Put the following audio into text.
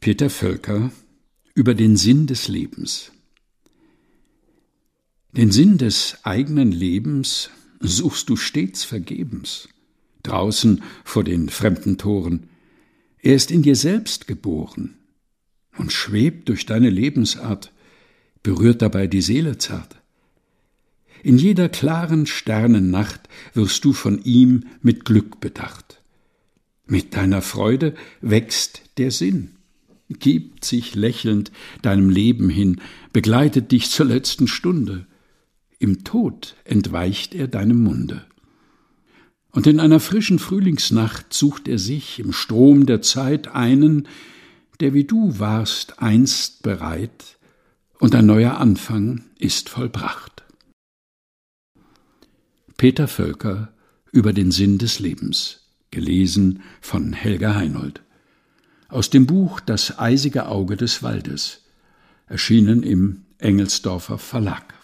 Peter Völker über den Sinn des Lebens. Den Sinn des eigenen Lebens suchst du stets vergebens, draußen vor den fremden Toren. Er ist in dir selbst geboren und schwebt durch deine Lebensart, berührt dabei die Seele zart. In jeder klaren Sternennacht wirst du von ihm mit Glück bedacht. Mit deiner Freude wächst der Sinn, gibt sich lächelnd deinem Leben hin, begleitet dich zur letzten Stunde. Im Tod entweicht er deinem Munde. Und in einer frischen Frühlingsnacht sucht er sich im Strom der Zeit einen, der wie du warst einst bereit, und ein neuer Anfang ist vollbracht. Peter Völker über den Sinn des Lebens, gelesen von Helga Heinold. Aus dem Buch Das eisige Auge des Waldes, erschienen im Engelsdorfer Verlag.